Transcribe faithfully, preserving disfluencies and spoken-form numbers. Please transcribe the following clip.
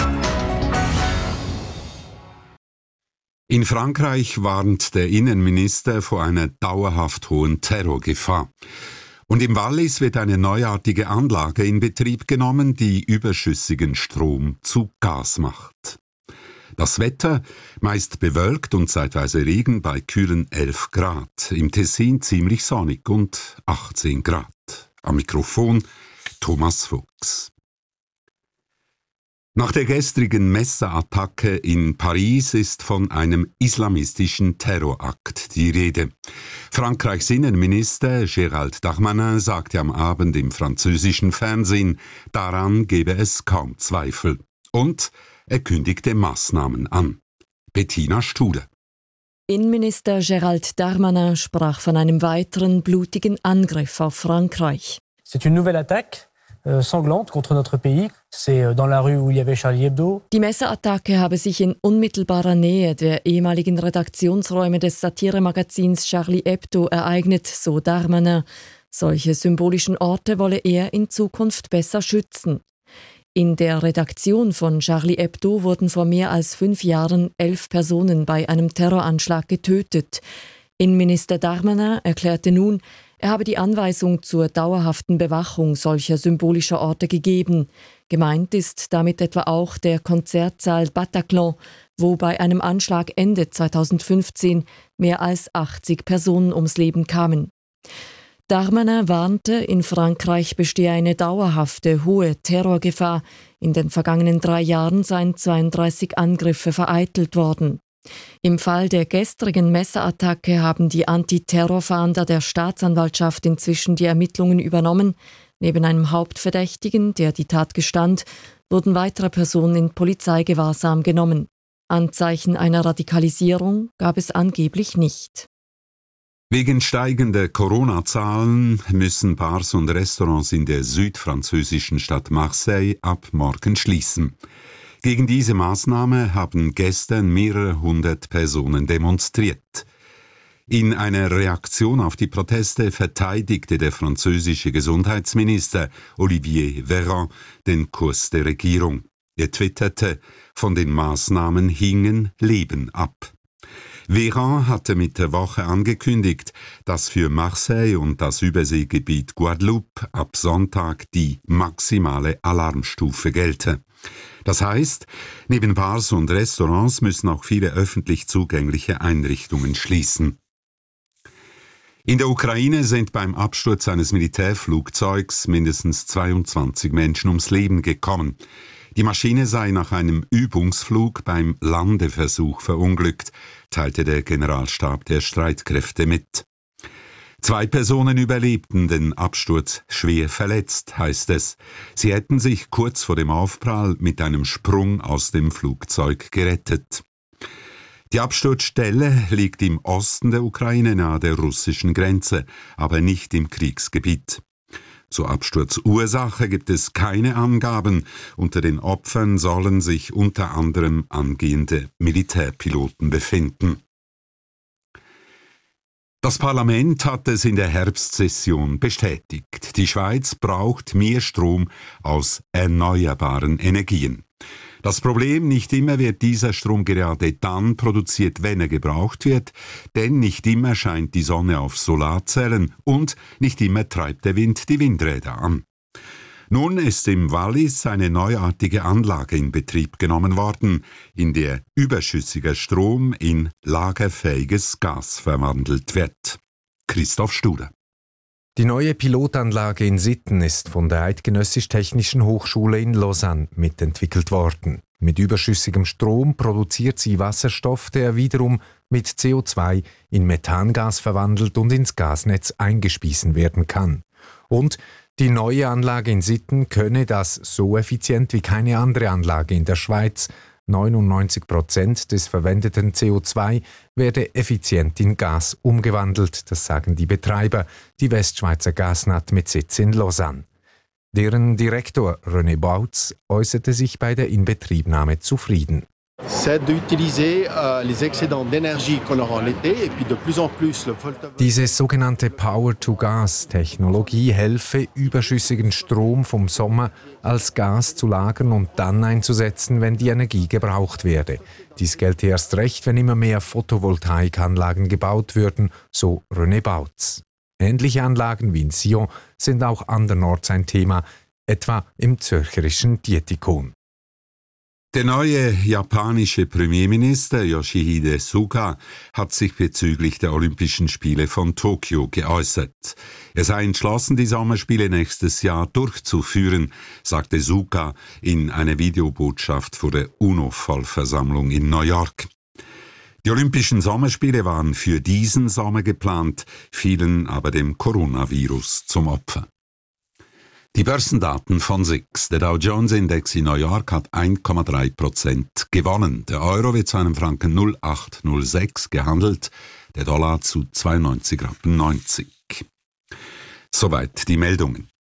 In Frankreich warnt der Innenminister vor einer dauerhaft hohen Terrorgefahr. Und im Wallis wird eine neuartige Anlage in Betrieb genommen, die überschüssigen Strom zu Gas macht. Das Wetter meist bewölkt und zeitweise Regen bei kühlen elf Grad. Im Tessin ziemlich sonnig und achtzehn Grad. Am Mikrofon Thomas Fuchs. Nach der gestrigen Messerattacke in Paris ist von einem islamistischen Terrorakt die Rede. Frankreichs Innenminister Gérald Darmanin sagte am Abend im französischen Fernsehen, daran gebe es kaum Zweifel. Und er kündigte Maßnahmen an. Bettina Studer. Innenminister Gérald Darmanin sprach von einem weiteren blutigen Angriff auf Frankreich. C'est une nouvelle attaque euh, sanglante contre notre pays. C'est dans la rue où il y avait Charlie Hebdo. Die Messerattacke habe sich in unmittelbarer Nähe der ehemaligen Redaktionsräume des Satiremagazins Charlie Hebdo ereignet, so Darmanin. Solche symbolischen Orte wolle er in Zukunft besser schützen. In der Redaktion von Charlie Hebdo wurden vor mehr als fünf Jahren elf Personen bei einem Terroranschlag getötet. Innenminister Darmanin erklärte nun, er habe die Anweisung zur dauerhaften Bewachung solcher symbolischer Orte gegeben. Gemeint ist damit etwa auch der Konzertsaal Bataclan, wo bei einem Anschlag Ende zweitausendfünfzehn mehr als achtzig Personen ums Leben kamen. Darmanin warnte, in Frankreich bestehe eine dauerhafte, hohe Terrorgefahr. In den vergangenen drei Jahren seien zweiunddreißig Angriffe vereitelt worden. Im Fall der gestrigen Messerattacke haben die Antiterrorfahnder der Staatsanwaltschaft inzwischen die Ermittlungen übernommen. Neben einem Hauptverdächtigen, der die Tat gestand, wurden weitere Personen in Polizeigewahrsam genommen. Anzeichen einer Radikalisierung gab es angeblich nicht. Wegen steigender Corona-Zahlen müssen Bars und Restaurants in der südfranzösischen Stadt Marseille ab morgen schließen. Gegen diese Maßnahme haben gestern mehrere hundert Personen demonstriert. In einer Reaktion auf die Proteste verteidigte der französische Gesundheitsminister Olivier Véran den Kurs der Regierung. Er twitterte, von den Maßnahmen hingen Leben ab. Véran hatte mit der Woche angekündigt, dass für Marseille und das Überseegebiet Guadeloupe ab Sonntag die maximale Alarmstufe gelte. Das heißt, neben Bars und Restaurants müssen auch viele öffentlich zugängliche Einrichtungen schließen. In der Ukraine sind beim Absturz eines Militärflugzeugs mindestens zweiundzwanzig Menschen ums Leben gekommen. Die Maschine sei nach einem Übungsflug beim Landeversuch verunglückt, teilte der Generalstab der Streitkräfte mit. Zwei Personen überlebten den Absturz schwer verletzt, heißt es. Sie hätten sich kurz vor dem Aufprall mit einem Sprung aus dem Flugzeug gerettet. Die Absturzstelle liegt im Osten der Ukraine nahe der russischen Grenze, aber nicht im Kriegsgebiet. Zur Absturzursache gibt es keine Angaben. Unter den Opfern sollen sich unter anderem angehende Militärpiloten befinden. Das Parlament hat es in der Herbstsession bestätigt. Die Schweiz braucht mehr Strom aus erneuerbaren Energien. Das Problem, nicht immer wird dieser Strom gerade dann produziert, wenn er gebraucht wird, denn nicht immer scheint die Sonne auf Solarzellen und nicht immer treibt der Wind die Windräder an. Nun ist im Wallis eine neuartige Anlage in Betrieb genommen worden, in der überschüssiger Strom in lagerfähiges Gas verwandelt wird. Christoph Studer. Die neue Pilotanlage in Sitten ist von der Eidgenössisch-Technischen Hochschule in Lausanne mitentwickelt worden. Mit überschüssigem Strom produziert sie Wasserstoff, der wiederum mit C O zwei in Methangas verwandelt und ins Gasnetz eingespiesen werden kann. Und die neue Anlage in Sitten könne das so effizient wie keine andere Anlage in der Schweiz. neunundneunzig Prozent des verwendeten C O zwei werde effizient in Gas umgewandelt, das sagen die Betreiber, die Westschweizer Gasnat mit Sitz in Lausanne. Deren Direktor René Bautz äußerte sich bei der Inbetriebnahme zufrieden. c'est d'utiliser euh, les excédents d'énergie qu'on aura en été et puis de plus en plus le Photovoltaik. Diese sogenannte Power-to-Gas-Technologie helfe, überschüssigen Strom vom Sommer als Gas zu lagern und dann einzusetzen, wenn die Energie gebraucht werde. Dies gelte erst recht, wenn immer mehr Photovoltaikanlagen gebaut würden, so René Bautz. Ähnliche Anlagen wie in Sion sind auch andernorts ein Thema, etwa im zürcherischen Dietikon. Der neue japanische Premierminister Yoshihide Suga hat sich bezüglich der Olympischen Spiele von Tokio geäußert. Er sei entschlossen, die Sommerspiele nächstes Jahr durchzuführen, sagte Suga in einer Videobotschaft vor der UNO-Vollversammlung in New York. Die Olympischen Sommerspiele waren für diesen Sommer geplant, fielen aber dem Coronavirus zum Opfer. Die Börsendaten von S I X. Der Dow Jones Index in New York hat eins Komma drei Prozent gewonnen. Der Euro wird zu einem Franken null Komma acht null sechs gehandelt, der Dollar zu zweiundneunzig Komma neunzig. Soweit die Meldungen.